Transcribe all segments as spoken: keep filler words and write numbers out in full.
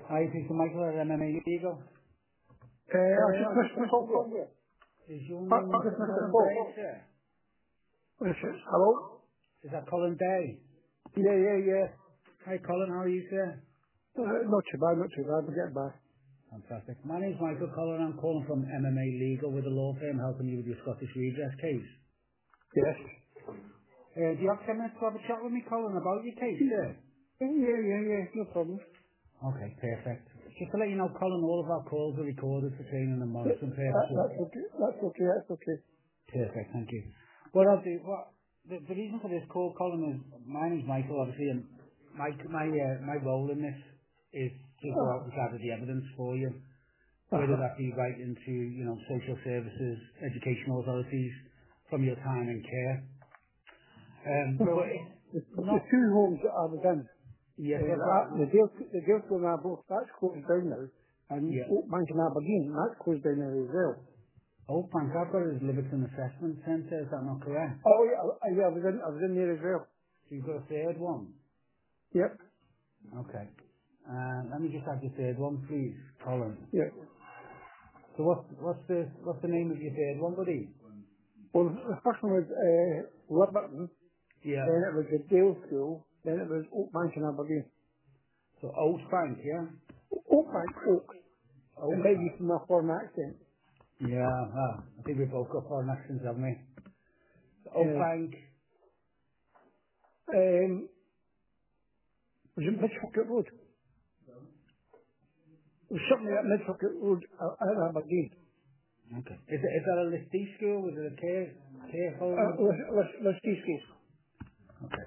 Hi, this is Michael at M M A Legal. Uh, I just missed the call. Is your I name I just missed the Colin call. Day, sir? What is it? Hello? Is that Colin Day? Yeah, yeah, yeah. Hi, Colin. How are you, sir? Uh, not too bad, not too bad. We're getting by. Fantastic. My name's Michael Colin. I'm calling from M M A Legal with a law firm helping you with your Scottish redress case. Yes. Uh, do you have ten minutes to have a chat with me, Colin, about your case, sir? Yeah, yeah, yeah, yeah. No problem. Okay, perfect. Just to let you know, Colin, all of our calls are recorded for training and That, monitoring that, purposes. that's okay. That's okay. That's okay. Perfect, thank you. What I'll do, what the, the reason for this call, Colin, is my name's Michael, obviously, and my my uh, my role in this is to go out and gather the evidence for you, whether Uh-huh. that be right into you know social services, educational authorities, from your time in care. Um, Well, but it's the, the not. two homes that I was in, Yes, uh, I've the, got. the Dale, the Dalesville and both, that's closed down now. And Yeah. Oakbank in Aberdeen, that's closed down now as well. Oh, thank God, I've got it as Liverton Assessment Centre. Is that not correct? Oh, yeah, I, yeah, I was in, I was in there as well. So you've got a third one. Yep. Okay. Uh, let me just have your third one, please, Colin. Yeah. So what's what's the what's the name of your third one, buddy? Well, the first one was uh, Liberton, Yeah. then it was the Dale School, then it was Oakbank in Aberdeen. So Oak Bank, yeah. Oakbank, Oak. Oak It might be Bank. from my foreign accent. Yeah. Ah, I think we've both got foreign accents, haven't we? So Oak Yeah. Bank. Um, was it Midfucket Road? It was something like Midfucket Road uh, at Aberdeen. Okay. Is it is that a Listee school? Was it a care care Uh, home? let's, let's, let's these case. Okay.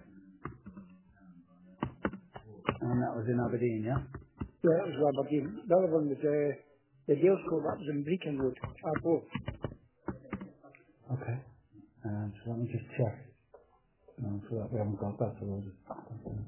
And that was in Aberdeen, yeah. Yeah, it was Aberdeen. The other one was uh, the Dale School, that was in Brecon Road, Arbroath. Okay. Um, so let me just check. No, so that we haven't got that. So we'll just. Okay.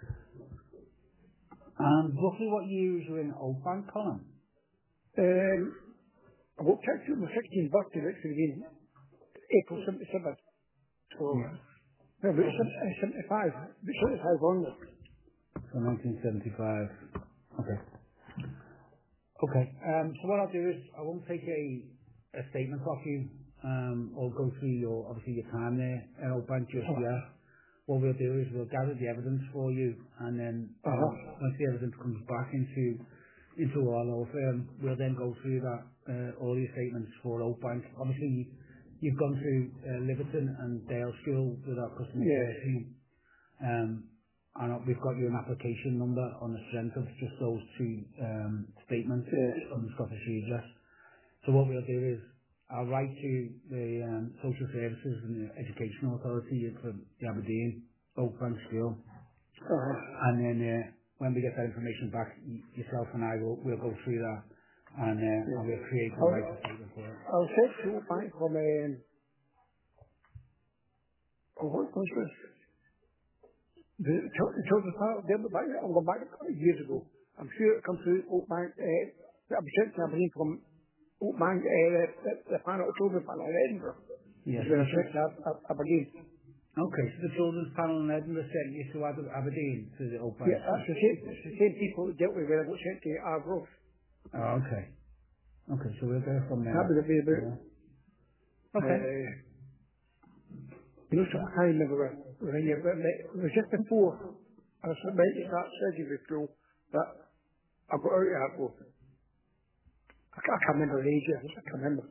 And roughly what years were in Oak Bank, Colin? Um, I got kicked out my sixteenth birthday, which would have been April seventy-seven. So, Yeah. no, about seventy-five, about seventy-five onwards. So nineteen seventy-five. Okay. Okay. Um, so what I'll do is I won't take a, a statement off you um, or go through your obviously your time there at Oak Bank just Uh-huh. yet. What we'll do is we'll gather the evidence for you, and then um, Uh-huh. once the evidence comes back into into our law firm, we'll then go through that uh, all your statements for Oak Bank. Obviously, you've gone through uh, Liverton and Dale School with our customer Yeah. care team. Um, and we've got you an application number on the strength of just those two um, statements Yeah. from the Scottish Redress. So what we'll do is I'll write to the um, social services and the educational authority for the Aberdeen Oak Bank School, Uh-huh. and then uh, when we get that information back, y- yourself and I will we'll go through that, and, uh, Yeah. and we'll create a I'll, right to statement for it. I'll set you back from, um, oh, what was this? The, Chil- the Children's Park, they went back, I'll go back years ago. I'm sure it comes through Oakbank, uh, I'll be sent to Aberdeen from Oakbank, uh, the, the, the panel, Children's Panel in Edinburgh. Yes. Is when I So, sent to Ab- Ab- Aberdeen. okay. So the children's panel in Edinburgh sent you to Aber- Aberdeen to the Oak Bank Yeah, School. that's the same, it's the same people that dealt with when I got sent to Arbroath. Oh, okay. Okay. So we'll go from That there. would have been about, Yeah. Okay. uh, you know, so I can't remember when, when you, but it was just before I was about to start surgery school that I got out of Arbroath. I can't, I can't remember the age, I can't remember.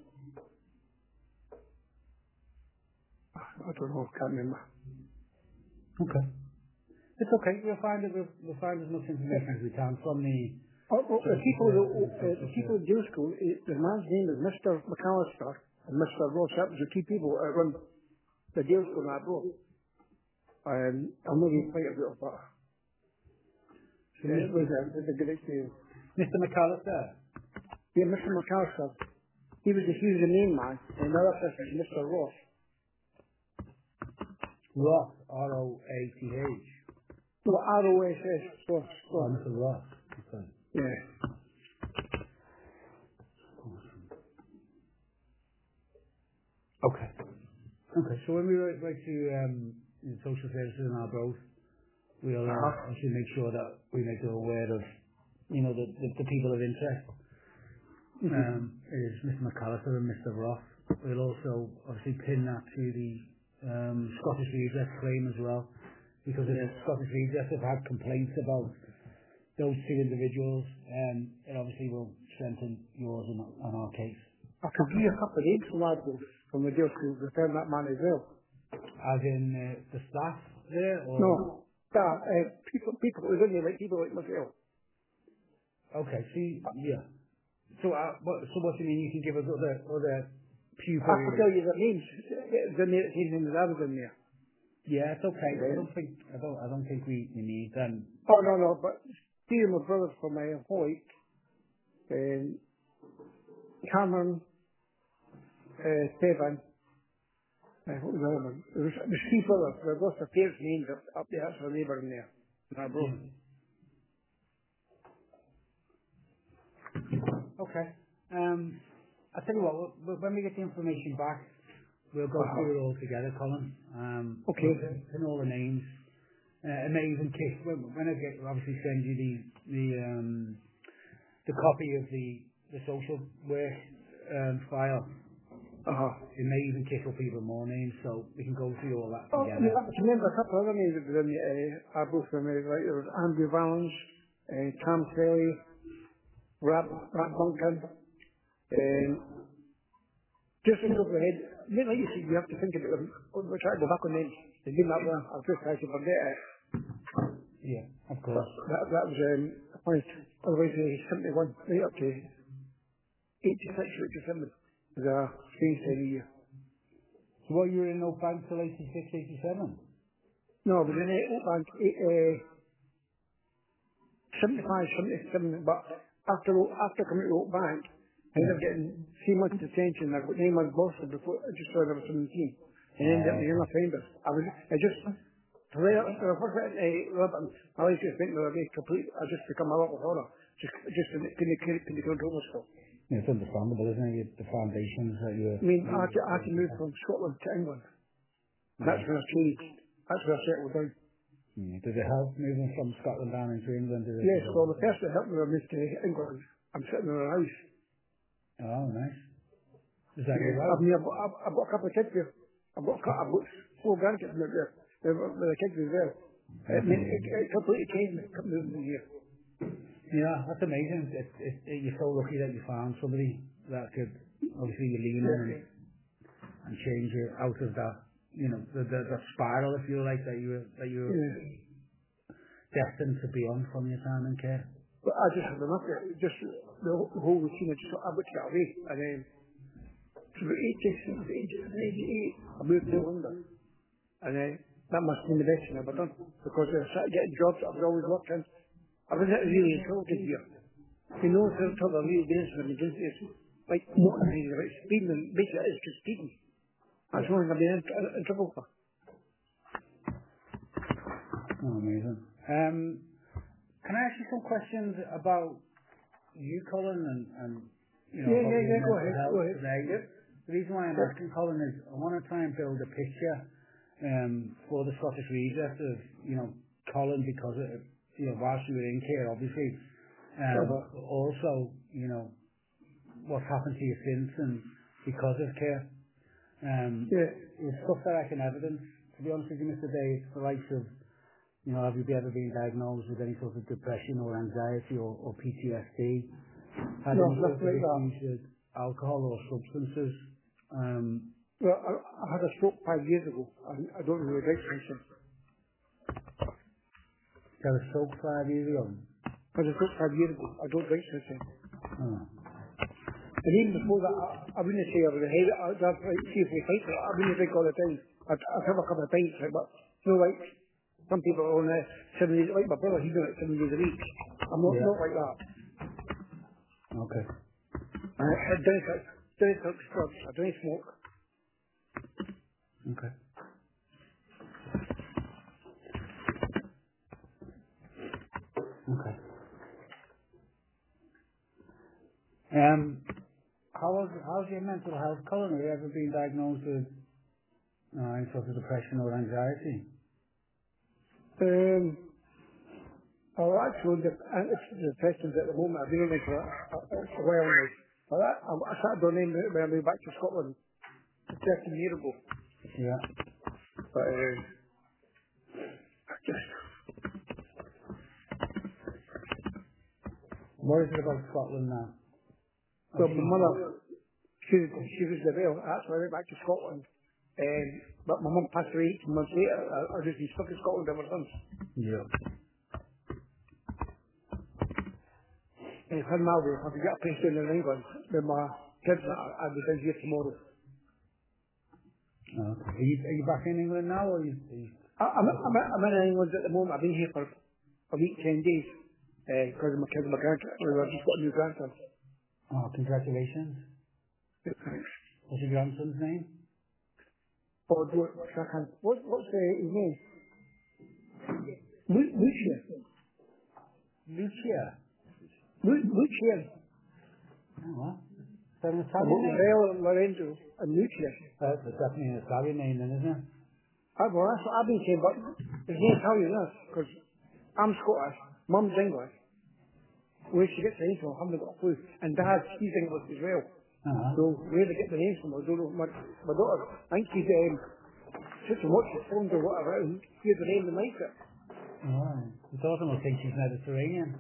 I don't know, I can't remember. Okay. It's okay. We'll find it. We'll, we'll find as much information as we can from the Oh, oh, the social people, the, services and uh, social the people care. at Dale School, eh, the man's name is Mister McAllister and Mister Ross. That was the two people that run the Dale School in Arbroath. Um, I'm not even quite about it, but So uh, it was Mister a, it was a good experience. Mister McAllister, Yeah, Mister McAllister, he was the, he was the main man, and another person is Mister Ross. Ross, R O A T H. No, R O S S, Ross, Oh, Ross. Mister Ross. Okay. Yeah. Okay. Okay. So when we write, write to um, the social services in our both, we'll uh, Uh-huh. actually make sure that we make them aware of you know, the, the, the people of interest Mm-hmm. um, is Mister McAllister and Mister Ross. We'll also obviously pin that to the um, Scottish Redress claim as well, because if Yeah. Scottish Redress have had complaints about those two individuals, um, it obviously will strengthen yours and, and our case. I could give you a couple of names from Ladbroke from the deal to return that man as well. As in uh, the staff there, or No, that, uh, people, people who was in there, like people like myself. okay, so you, yeah. So, uh, what, so what do you mean? You can give us other other pupils? I could tell you their names. It was in there at the same time as I was in there. Yeah, it's okay. I Yeah. don't think I don't I don't think we, we need them. Oh, no, no, but two of my brothers from my Hoyt, um, Cameron, uh, Stefan, uh, what was the other one? There was, there was three brothers. They've lost their parents' names up, up there. That's where they were in there. And I broke. Yeah. Okay. Um, I'll tell you what. We'll, we'll- when we get the information back, we'll go Uh-huh. through it all together, Colin. Um, Okay. we'll pin pin all the names. Uh, and maybe even kick when, when I get obviously send you the the um, the copy of the the social work um, file. Uh-huh. It may even kick up even more names, so we can go through all that Oh, I mean, together. I can remember a couple of other names that were in the, uh, I broke from there, right? There was Andrew Valens, uh, Tom Kelly, Rap, Rap Duncan, um, just in over the head. I mean, like you said, you have to think about them. We're trying to go back on names. They've been that well. I've just tried to forget it. Yeah, of But course. that, that was, um, a point. Otherwise, uh, seventy-one, right up to eighty-six, eighty-seven was a strange time of year. So what, you were in Oak Bank till eighty-six, eighty-seven? No, but in uh, Oakland, uh, seventy-five, seventy-seven, but after, after coming to Oak Bank, I ended up getting three months detention. I got nine months Boston before, just when I was seventeen. And ended up Uh, being offenders. I was, I just, right up, when I first went to Lebanon, my life just went the other way complete. I just become a lot of horror. Just, just couldn't, couldn't, couldn't, couldn't control myself. yeah, it's understandable, isn't it? You- The foundations that you were... I mean, I had to, I had to move from Scotland to England. That's Yeah. when I changed. That's when I settled down. Yeah. Did it help moving from Scotland down into England? Did it, Yes, did it... well, the person that helped me when I moved to England, I'm sitting in a house. Oh, nice. Is that your Yeah, wife? I've, I've, I've, I've got a couple of kids here. I've got, a cou- I've got four grandkids out there. With with the kids as well. It, made, it, it completely changed me coming over here. Yeah, that's amazing. It, it, it, you're so lucky that you found somebody that could obviously you lean on and, and change you out of that, you know, the, the, the spiral, if you like, that you were, that you were Yeah. destined to be on from your time in care. But I just had enough of it. Just the, whole- the whole routine. I just I got to get away. And then, to the eighty-six, eighty-eight, I moved to London. And then, that must have been the best thing I've ever done. Because I started getting jobs that I was always working. I was really insulted here. You know, until the really dangerous when you do this, like motoring, like speeding, and basically it's just speeding. That's Yeah. one thing I've been in, in, in trouble for. Oh, amazing. Um, can I ask you some questions about you, Colin, and, and you know, Yeah, about yeah, your yeah, go mental ahead, go health ahead. today? Yep. The reason why I'm Yep. asking, Colin, is I want to try and build a picture um, for the Scottish Redress of, you know, Colin, because it, you know, whilst you were in care, obviously, um, Uh-huh. but also, you know, what's happened to you since and because of care. Um, Yeah. it's stuff that I can evidence. To be honest with you, Mister Day, it's the likes of, you know, have you ever been diagnosed with any sort of depression or anxiety or, or P T S D? Had No, any sort nothing of like that. issues with alcohol or substances? Um, Well, I, I had a stroke five years ago. I, I don't know the right person. had a stroke five years ago. I had a stroke five years ago. I don't drink since then. Oh, And even before that, I, I wouldn't say I was a head. I'd have like three or four pints. I wouldn't drink all the time. I'd, I'd have a couple of pints, like, but you know, like some people are on uh, seven days. Like my brother, he's doing it seven days a week. I'm not yeah. not like that. Okay. I, I don't like don't like drugs. I don't smoke. Okay. Okay. Um, how was how's your mental health, Colin? Have you ever been diagnosed with uh, any sort of depression or anxiety? Um, Oh, actually, the antidepressants at the moment, I've been on them for a, a, a while now. But I, I, I started on them when I moved back to Scotland thirteen years ago. Yeah. But uh, I just, What is it about Scotland now? well, my mother, she, she was the rail. That's why I went back to Scotland. Um, but my mum passed away eighteen months later. I, I've just been stuck in Scotland ever since. Yeah. And if I'm now, if I could get a place down in England with my kids, I, I'd be down here tomorrow. Okay. Are you, are you back in England now, or are you? Are you... I, I'm, I'm, I'm in England at the moment. I've been here for a week, ten days, because of my kids and my grandkids. I've just got a new grandson. Oh, congratulations. Yeah, thanks. What's your grandson's name? Oh, do it. I can. What, what's uh, his name? Lu- Lucia. Lucia. Lu- Lucia. Oh, what? Is that an And Italian name? Rael and Lorenzo and Lucia. Uh, that's definitely an Italian name then, isn't it? I, well, that's what I've been saying, but his name's Italian, yes, because I'm Scottish, Mum's English. Where she gets the names from, I haven't got a clue. And Dad, he's English as well. Uh-huh. So where they get the names from, I don't know. My, my daughter, I think she's um, just watching films or whatever, and hears the name and likes it. Alright. The daughter must think she's Mediterranean.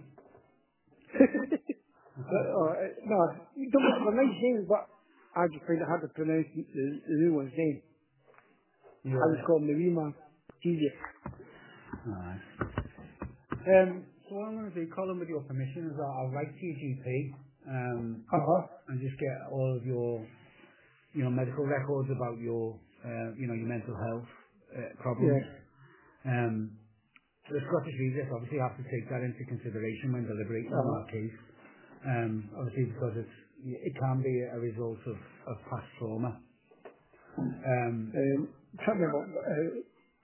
But, uh, no, you don't get the nice names, but I just find it hard to pronounce the, the, the new one's name. Yeah. I just call him Marima. It's easier. Alright. Um, so what I'm going to do, Colin, with your permission, is I'll, I'll write to your G P um, Uh-huh. and just get all of your, you know, medical records about your, uh, you know, your mental health uh, problems. Yeah. Um, the Scottish Regis obviously have to take that into consideration when deliberating on Uh-huh. that case. Um, obviously because it's, it can be a result of, of past trauma. Um, Um, can't remember, uh,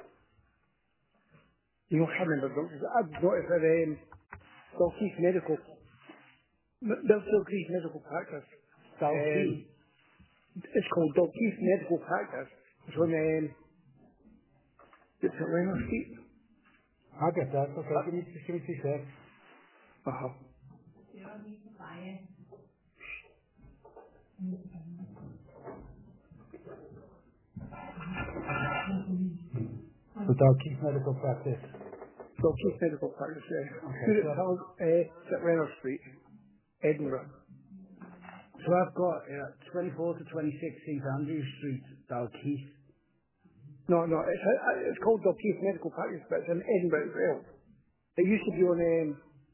you know, I can't remember doctors. I've noticed that um, Dalkeith Medical, Dalkeith Medical Practice, um, Dalkeith. it's called Dalkeith Medical Practice. It's on, um, it's at Leonard Street. I'll get that. Okay, give me, just give me two seconds. Uh-huh. So Dalkeith Medical Practice. Dalkeith Medical Practice, yeah. Okay, Who's it so, called? Uh, it's at Leonard Street, Edinburgh. so I've got uh, twenty-four to twenty-six St Andrew Street, Dalkeith. No, no, it's, uh, it's called Dalkeith Medical Practice, but it's in Edinburgh as well. It used to be on, um,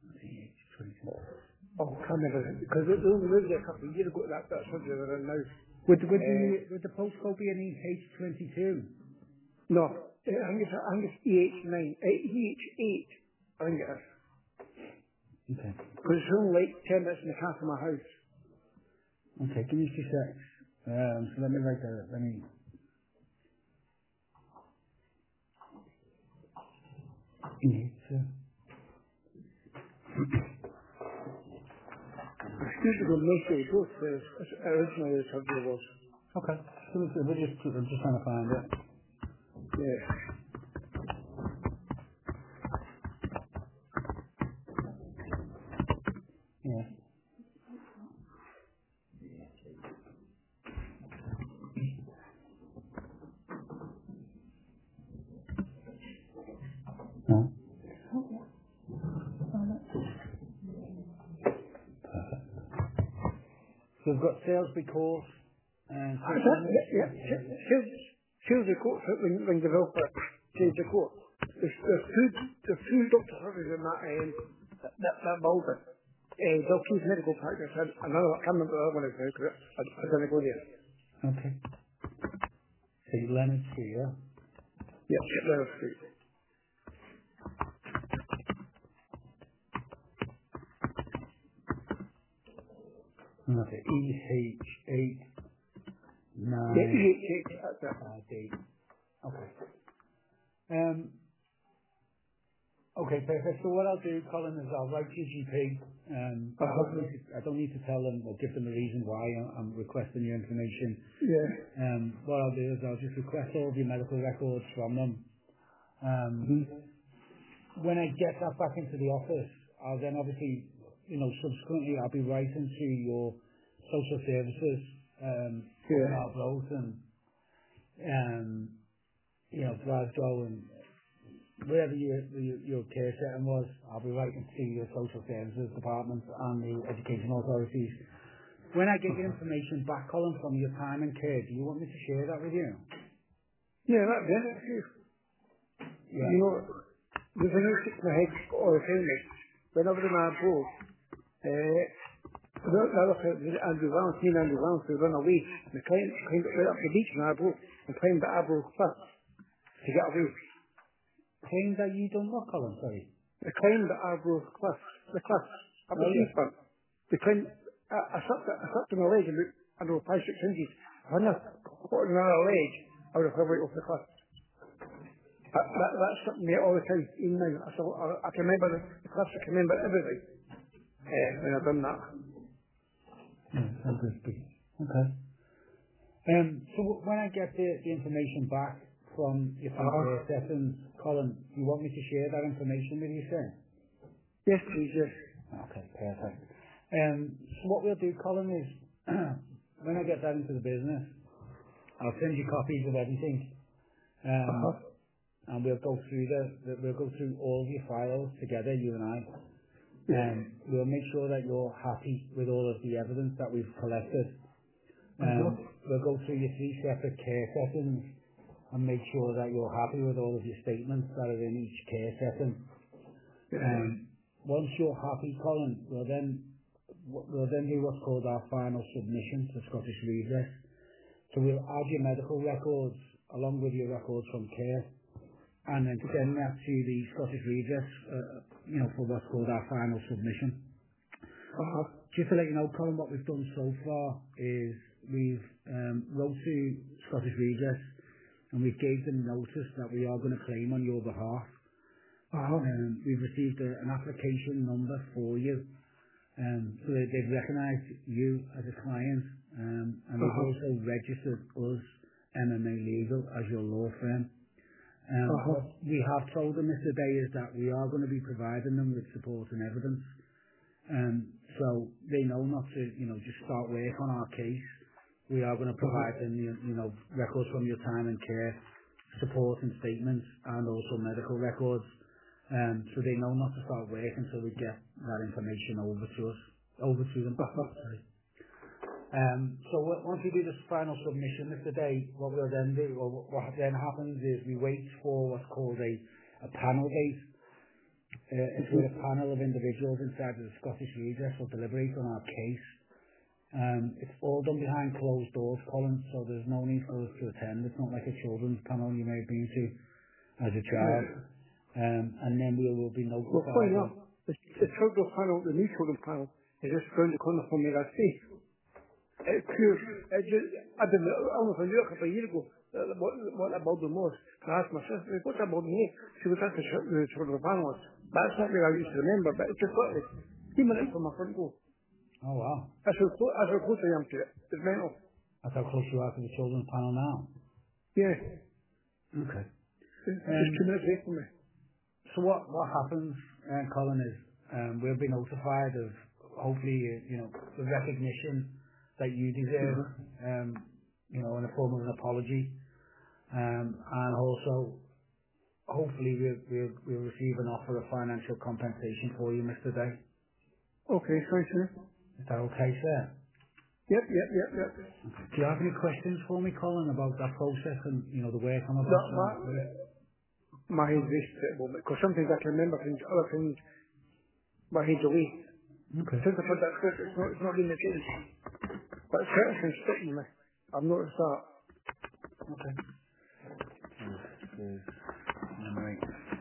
oh, I can't remember, because they only moved there a couple of years ago, that, that's what they're in now. Would, would, Uh, the, would the postcode be an E H twenty-two? no, I think it's, I think it's E H nine, uh, E H eight, I think it is. Okay. Because it's only like ten minutes in the car from my house. Okay, give me two seconds. Um, so let me write that. Let me. E H. It's usually got most of the both, uh, originally the surgery was. Okay. So we're we're just, I'm just trying to find it. Yeah. Yeah. No. So we've got Salisbury Court and Is that, yeah, here's, here's the court, when, when developer changed the court. There's, there's two, there's two doctor surgeries in that, um, that, that, that building. Uh, Dalkeith Medical Practice, and another, I can't remember the other one is now, because I, I didn't go there. Okay. Saint Leonard Street, yeah. Yep, yep, Leonard Street. And that's it. E H eight Yeah, nine E H eight, that's it. five eight. Okay. Um. Okay, perfect. So what I'll do, Colin, is I'll write to your G P. Um, I, Uh-huh. don't need to, I don't need to tell them or give them a reason why I'm, I'm requesting your information. Yeah. Um, what I'll do is I'll just request all of your medical records from them. Um, Mm-hmm. when I get that back into the office, I'll then obviously, you know, subsequently I'll be writing to your social services, um, Yeah. in our growth and, um, you know, Glasgow and wherever your, your, your care setting was, I'll be writing to your social services department and the educational authorities. When I get your information back, Colin, from your time in care, do you want me to share that with you? Yeah, that'd be it. Yeah. You know, the thing that sticks in my head all the time is, whenever the man broke, uh, the the other side, Andrew Rounds, me and Andrew Rounds, we run away, and the client climbed right up the beach in Arbroath, and climbed the Arbroath cliff to get away. Claim that you don't know, Colin, sorry. They climbed the Arbroath cliff, the cliff, up the Oh, yeah. seafront. They climbed, I, I slipped, I slipped on my leg about, I don't know, five, six inches. If I hadn't got another leg, I would have fell right off the cliff. That, that, that's something me all the time, even now. I, still, I, I can remember the, the cliffs, I can remember everything. Uh, when I've done that. Yeah, sounds good. Okay. Um, so w- when I get the, the information back from your Uh-huh. uh, sessions, Colin, do you want me to share that information with you, sir? Yes, please, yes. Okay, perfect. Um, so what we'll do, Colin, is when I get that into the business, I'll send you copies of everything, um, Uh-huh. and we'll go through the, the we'll go through all your files together, you and I. Um, we'll make sure that you're happy with all of the evidence that we've collected. Uh-huh. Um, we'll go through your three separate care sessions and make sure that you're happy with all of your statements that are in each care session. Yeah. Um, once you're happy, Colin, we'll then we'll then do what's called our final submission to Scottish Redress. So we'll add your medical records along with your records from care, and then send that to the Scottish Redress, uh, you know, for what's called our final submission. Uh-huh. Just to let you know, Colin, what we've done so far is we've um, wrote to Scottish Redress and we've gave them notice that we are going to claim on your behalf. Uh-huh. Um, we've received a, an application number for you, um, so they, they've recognised you as a client, um, and they've Uh-huh. also registered us, M M A Legal, as your law firm. Um, Uh-huh. what we have told them this today is that we are going to be providing them with support and evidence. Um, so they know not to, you know, just start work on our case. We are going to provide them, you, you know, records from your time and care, support and statements, and also medical records. Um, so they know not to start work until we get that information over to us, over to them. Uh-huh. Sorry. Um, so w- once we do this final submission of the day, what we'll then do, or what then happens is we wait for what's called a, a panel date. Uh, it's where a panel of individuals inside of the Scottish Redress will deliberate on our case. Um, it's all done behind closed doors, Colin, so there's no need for us to attend. It's not like a children's panel you may have been to as a child. Um, and then we will be Well, funny notified. enough, the, the children's panel, the new children's panel, is just round the corner from me, I see. It's pure, it just, I didn't know, I only found out a couple of years ago uh, what, what that building was. So I asked my sister, what's that building here? She was at the, ch- the children's panel. That's not really I used to remember, but it's just literally two minutes from my front door. Oh wow, That's how, clo- that's how close I am to it. It's mental. that's how close you are to the children's panel now. Yeah. Okay. It's Um, just two minutes away from me. so what what happens, uh, Colin, is um, we'll be notified of hopefully uh, you know the recognition that you deserve, um, you know, in the form of an apology, um, and also hopefully we'll, we'll, we'll receive an offer of financial compensation for you, Mister Day. Okay, thanks, sir. Is that okay, sir? Yep, yep, yep, yep. Do you have any questions for me, Colin, about that process and, you know, the work I'm about That, to that, do? my head's racing at the moment, because sometimes I can remember things, other things, my head's away. Okay. Since I've had that script, it's not, it's not been the case. But certain things stick with me. I've noticed that. Okay. Memory.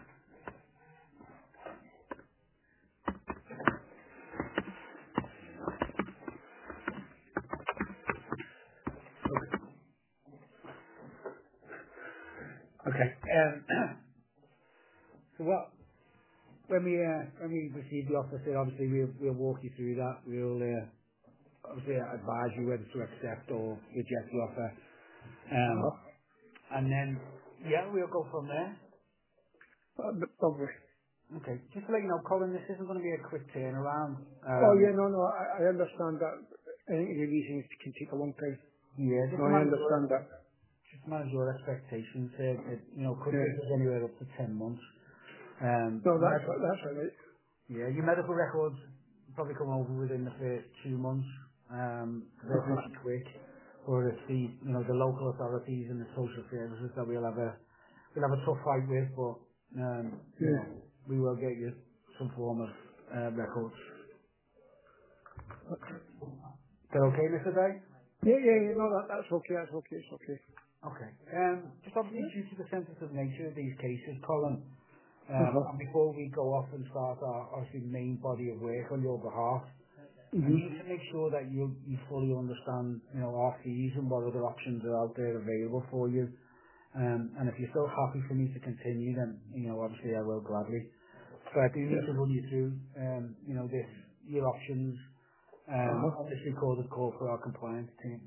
Okay. Um, so what, when we, uh, when we receive the offer, so obviously we'll, we'll walk you through that. We'll, uh, obviously advise you whether to accept or reject the offer. Um, Uh-huh. and then, yeah, we'll go from there. Uh, but lovely. Okay. Just to let you know, Colin, this isn't going to be a quick turnaround. Um, Oh, yeah, no, no, I, I understand that. Any of these things can take a long time. Yeah, just No, to I manage understand your, that. just manage your expectations here. It, you know, could Yeah. take us anywhere up to ten months. Um, No, that's, med- that's all right. yeah, your medical records probably come over within the first two months. Um, they're Uh-huh. pretty quick. Or it's the, you know, the local authorities and the social services that we'll have a, we'll have a tough fight with, but, um, you Yeah. know, we will get you some form of, uh, records. Is that okay, Mister Day? Yeah, yeah, yeah, no, that, that's okay, that's okay, it's okay. Okay. Um, just obviously due to the sensitive nature of these cases, Colin, um, Uh-huh. and before we go off and start our obviously main body of work on your behalf, I Mm-hmm. need to make sure that you you fully understand, you know, our fees and what other options are out there available for you. Um, and if you're still happy for me to continue, then you know, obviously I will gladly. So I do need Yeah. to run you through, um, you know, this your options um, Uh-huh. on this recorded call for our compliance team.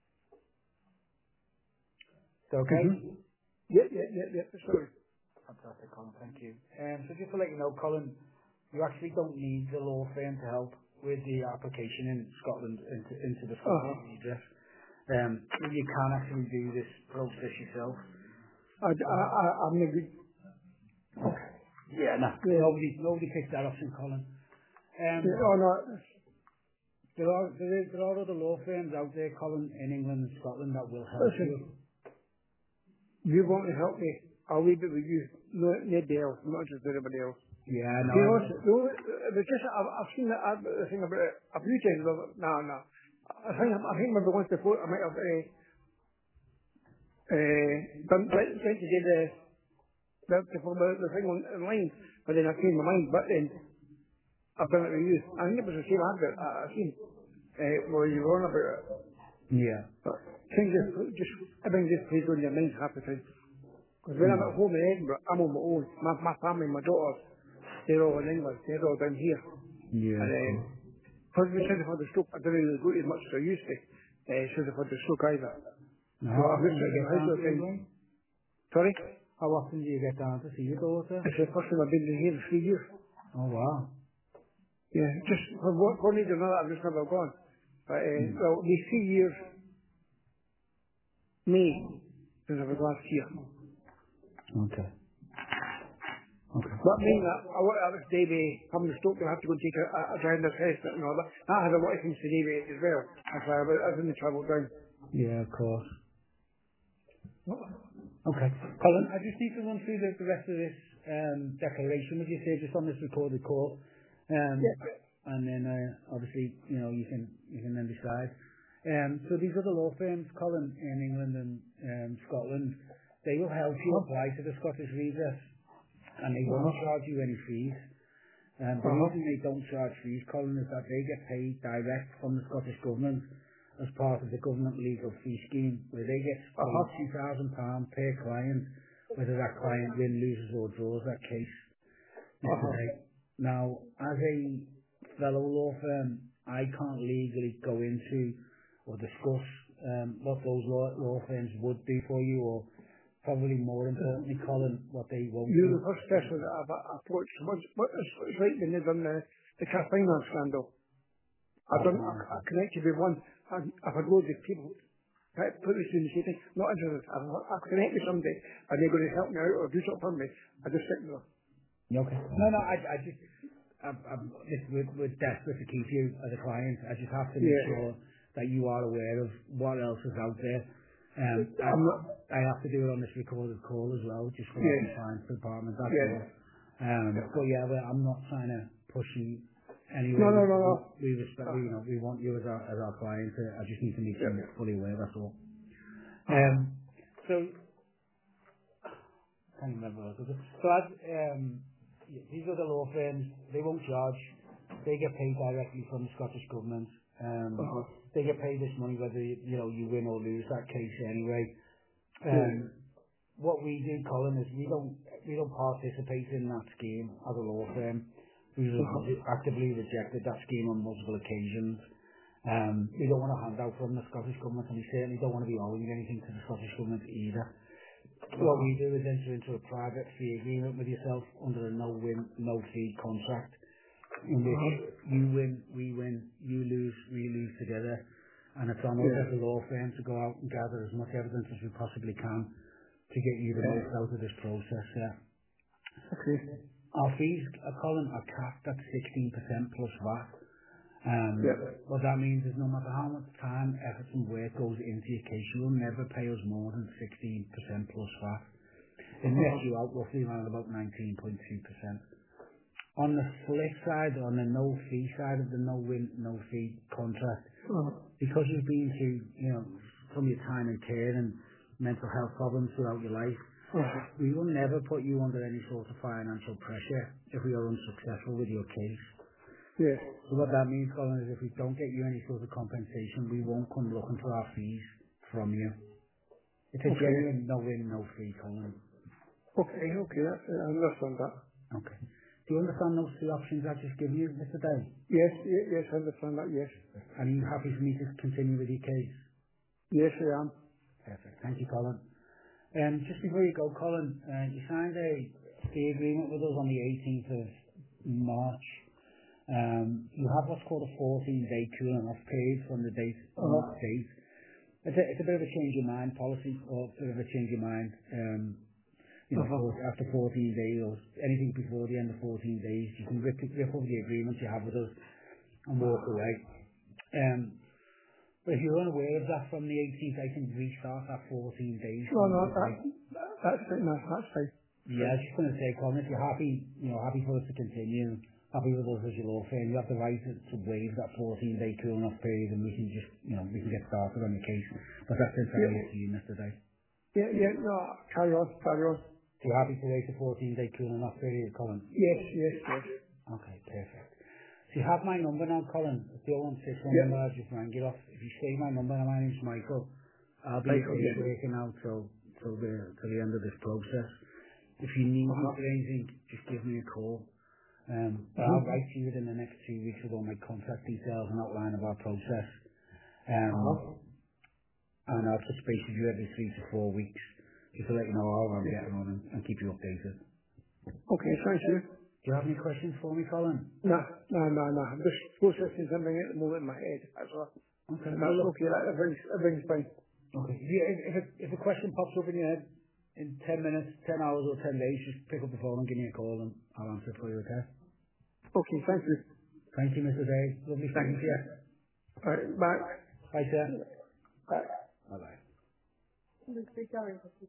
Is that okay? Mm-hmm. Yeah, yeah, yeah, yeah, sorry. Fantastic, Colin. Thank you. Um, so just to let you know, Colin, you actually don't need the law firm to help with the application in Scotland into, into the Uh-huh. Scotland redress. Um, you can actually do this process yourself. I, I, I, I'm a good, Yeah, no. yeah, Nobody, nobody picked that option, Colin. Um, yeah, oh no, there are there, is, there are other law firms out there, Colin, in England and Scotland that will help listen, you. you want to help me, I'll leave it with you. No, nobody else, I'm not interested in anybody else. Yeah, no. You know, I- it's- no, it's just, I've, I've seen that, I've, the thing about it a few times, but no, no. I think, I think maybe once before, I might have, uh, uh, done, went, went to do the, the, the, the thing on, online, but then I changed my mind, but then I've done it with you. I think it was the same advert I, I seen, uh, where you were on about it. Yeah. But things just, just, everything just plays on your mind half the time. Because when I'm Yeah. at home in Edinburgh, I'm on my own. My, my family, my daughters, they're all in England. They're all down here. Yeah, And of uh, course. because we said for the stroke, I didn't really go as much as I used to. Uh, so for the stroke either. Now, So how I'm often just do you sitting in get the house down all to the time. England? Sorry? How often do you get down to see your daughter? It's the first time I've been in here in three years. Oh, wow. Yeah, just for one, one reason or another, I've just never gone. But, uh, Mm. well, these three years, May, since I was last year. Okay. Okay. But I mean, I, I want to have this day be having a stroke, I have to go and take a, a, a driving assessment and all that. That has a lot of things to do with it as well. That's why I, was- I didn't travel down. Yeah, of course. Okay. Colin, I just need to run through the, the rest of this um, declaration with you, say, just on this recorded call. Um, Yeah. and then, uh, obviously, you know, you can you can then decide. Um, so these other law firms, Colin, in England and um, Scotland, they will help you Uh-huh. apply to the Scottish redress, and they won't Uh-huh. charge you any fees. Um, the Uh-huh. reason they don't charge fees, Colin, is that they get paid direct from the Scottish Government as part of the government legal fee scheme, where they get paid Uh-huh. two thousand pounds per client, whether that client win, loses or draws that case. Mister Uh-huh. Day. Now, as a fellow law firm, I can't legally go into or discuss um, what those law, law firms would do for you, or probably more importantly, Colin, what they won't You're do. the first person that I've uh, approached. What's, what is, it's like when they done the, the car finance scandal. I done, I, I connected with one, and I've had loads of people that put this in the same thing, not interested. I've, I connect with somebody, and they're going to help me out or do something for me. I just sit there. Okay. No, no, I, I just, I'm, I'm just, we're, we're desperate to keep you as a client. I just have to make Yeah. sure that you are aware of what else is out there. Um, I, I'm not, I have to do it on this recorded call as well, just for our yeah. compliance department, that's Yeah. all. Um, but yeah, well, I'm not trying to push you No, anywhere. no, We, no, no. we respect, Uh, we, you know, we want you as our, as our client. Uh, I just need to make yeah. you fully aware, that's all. Uh-huh. Um, so I can't remember what it was. So as, um, y- these are the law firms, they won't charge. They get paid directly from the Scottish Government. Um, Uh-huh. they get paid this money whether, you you know, you win or lose that case anyway. Yeah. Um, what we do, Colin, is we don't, we don't participate in that scheme as a law firm. We've Uh-huh. re- actively rejected that scheme on multiple occasions. Um, we don't want a handout from the Scottish Government, and we certainly don't want to be owing anything to the Scottish Government either. What we do is enter into a private fee agreement with yourself under a no-win, no-fee contract, in which you win, we win, you lose, we lose together, and it's on us Yeah. as a law firm to go out and gather as much evidence as we possibly can to get you the Yeah. most out of this process. Yeah. Okay. Our fees, are Colin, are capped at sixteen percent plus V A T. Um, Yeah. what that means is no matter how much time, effort and work goes into your case, you will never pay us more than sixteen percent plus V A T. It nets you out roughly around about nineteen point two percent. On the flip side, on the no fee side of the no win, no fee contract, Uh, because you've been through, you know, some of your time in care and mental health problems throughout your life, uh, we will never put you under any sort of financial pressure if we are unsuccessful with your case. yeah. So what that means, Colin, is if we don't get you any sort of compensation, we won't come looking for our fees from you. It's a Okay. genuine no win, no fee, Colin. Okay, okay, that's it. I understand that. Okay. Do you understand those three options I've just given you, Mister Day? Yes, yes, yes, I understand that, yes. And are you happy for me to continue with your case? Yes, I am. Perfect. Thank you, Colin. Um, just before you go, Colin, uh, you signed a fee agreement with us on the eighteenth of March. Um, you have what's called a fourteen-day cooling off period from the date on Uh-huh. that date. It's a, it's a bit of a change of mind policy, or a bit of a change of mind. Um, you know, Uh-huh. for, after fourteen days or anything before the end of fourteen days, you can rip, rip up the agreement you have with us and walk away. Um, but if you're unaware of that from the eighteenth, I can restart that fourteen days. No, From no, the that, that's it, no, that's fine. Yeah, I was just going to say, Colin, if you're happy, you know, happy for us to continue, happy with us as your law firm, you have the right to, to waive that fourteen-day cooling off period, and we can just, you know, we can get started on the case. But that's entirely up to you, Mister Day. Yeah, yeah, no, carry on, carry on. So you're happy to wait the fourteen-day cooling off period, Colin? Yes, yes, yes. Okay, perfect. So you have my number now, Colin. It's the oh one six one Yeah. number I just rang you off. If you save my number, my name's Michael. I'll be Michael, here yeah. working out till till the till the end of this process. If you need me Uh-huh. for anything, just give me a call. Um, but Uh-huh. I'll write to you within the next two weeks with all my contact details and outline of our process. Um, Uh-huh. and I'll touch base with you every three to four weeks just to let you know how I'm getting on and, and keep you updated. Okay, thank you. Do you have any questions for me, Colin? No, no, no, no. I'm just processing something at the moment in my head. That's all. Okay. And Well, that's look, okay, that, everything's, everything's fine. okay. If, you, if, if, a, if a question pops up in your head in ten minutes, ten hours or ten days, just pick up the phone and give me a call and I'll answer it for you, okay? Okay, thank you. Thank you, Mister Day. Lovely speaking to you. All right, bye. Bye, sir. Bye. Bye-bye.